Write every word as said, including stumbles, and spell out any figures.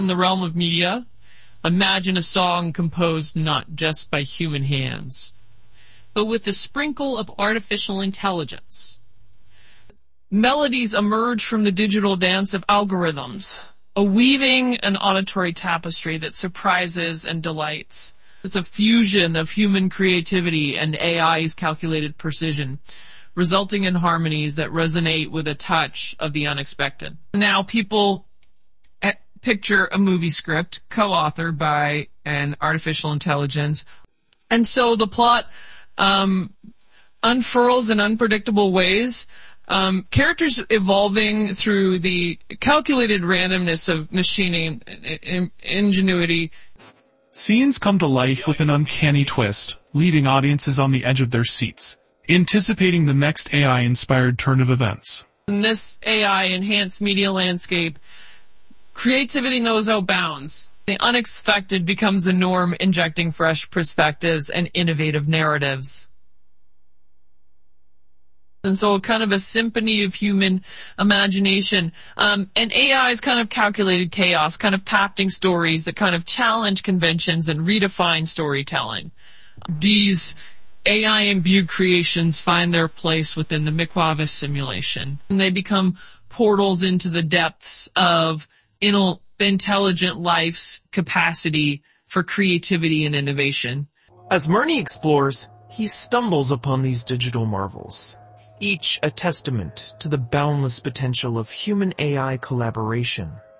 In the realm of media, imagine a song composed not just by human hands, but with a sprinkle of artificial intelligence. Melodies emerge from the digital dance of algorithms, a weaving and auditory tapestry that surprises and delights. It's a fusion of human creativity and A I's calculated precision, resulting in harmonies that resonate with a touch of the unexpected. Now people picture a movie script co-authored by an artificial intelligence, and so the plot um, unfurls in unpredictable ways. Um, characters evolving through the calculated randomness of machining and ingenuity. Scenes come to life with an uncanny twist, leaving audiences on the edge of their seats, anticipating the next A I-inspired turn of events. In this A I-enhanced media landscape, creativity knows no bounds. The unexpected becomes the norm, injecting fresh perspectives and innovative narratives. And so kind of a symphony of human imagination. Um, and A I is kind of calculated chaos, kind of packing stories that kind of challenge conventions and redefine storytelling. These A I-imbued creations find their place within the Mikwavis simulation, and they become portals into the depths of intelligent life's capacity for creativity and innovation. As Murney explores, he stumbles upon these digital marvels, each a testament to the boundless potential of human A I collaboration.